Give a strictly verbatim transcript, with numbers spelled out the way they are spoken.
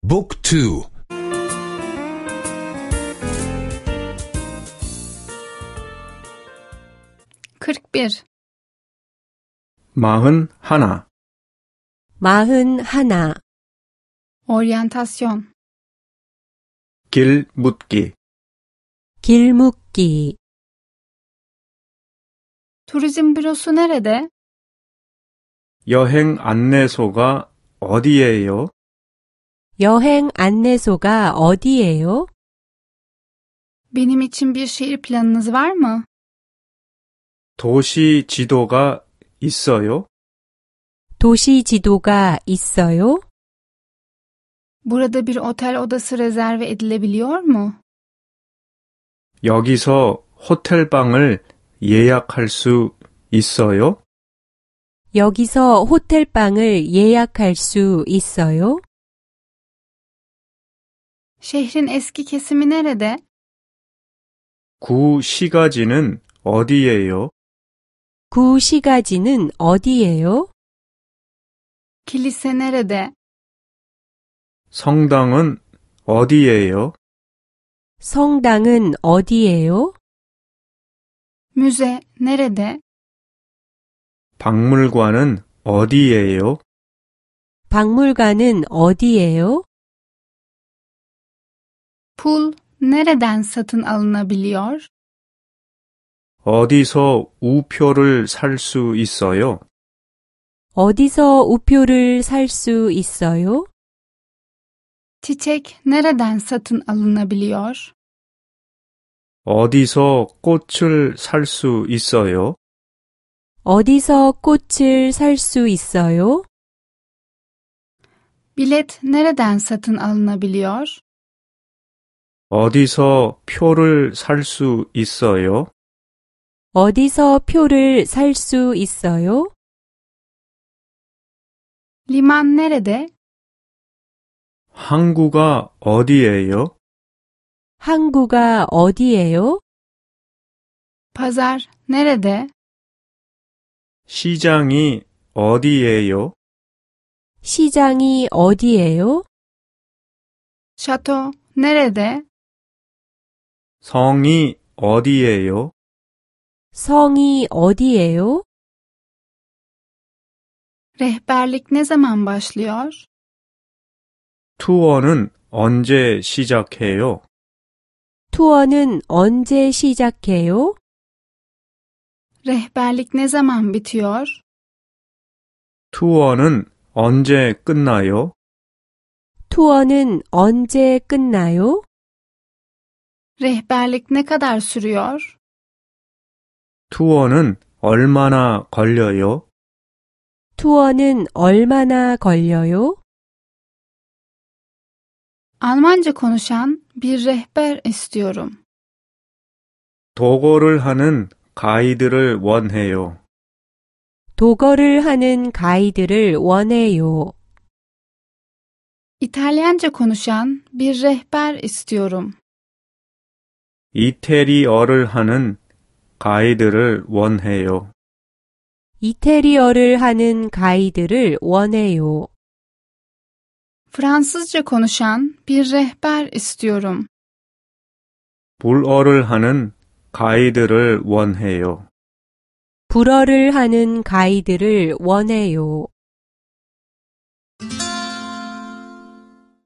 Book two. kırk bir. 마흔 하나. 마흔 하나. Oryantasyon. 길 묻기. 길 묻기. Turizm bürosu nerede? 여행 안내소가 어디예요? 여행 안내소가 어디예요? Benim için bir şehir planınız var mı? 도시 지도가 있어요? 도시 지도가 있어요? Burada bir otel odası rezerve edilebiliyor mu? 여기서 호텔방을 예약할 수 있어요? 여기서 호텔방을 예약할 수 있어요? Şehrin eski kesimi nerede? 구시가지는 어디예요? 구시가지는 어디예요? Kilise nerede? 성당은 어디예요? 성당은 어디예요? Müze nerede? 박물관은 어디예요? 박물관은 어디예요? Pul nereden satın alınabiliyor? 어디서 우표를 살 수 있어요? 어디서 우표를 살 수 있어요? Çiçek nereden satın alınabiliyor? 어디서 꽃을 살 수 있어요? 어디서 꽃을 살 수 있어요? Bilet nereden satın alınabiliyor? 어디서 표를 살 수 있어요? 어디서 표를 살 수 있어요? Liman nerede? 항구가 어디예요? 항구가 어디예요? Pazar nerede? 시장이 어디예요? 시장이 어디예요? Şato nerede? 성이 어디예요? 성이 어디예요? Rehberlik ne zaman başlıyor? 투어는 언제 시작해요? 투어는 언제 시작해요? Rehberlik ne zaman bitiyor? 투어는 언제 끝나요? 투어는 언제 끝나요? Rehberlik ne kadar sürüyor? 투어는 얼마나 걸려요? 투어는 얼마나 걸려요? Almanca konuşan bir rehber istiyorum. 도거를 하는 가이드를 원해요. 도거를 하는 가이드를 원해요. İtalyanca konuşan bir rehber istiyorum. 이태리어를 하는 가이드를 원해요. 이태리어를 하는 가이드를 원해요. Fransızca konuşan bir rehber istiyorum. 불어를 하는 가이드를 원해요. 불어를 하는 가이드를 원해요.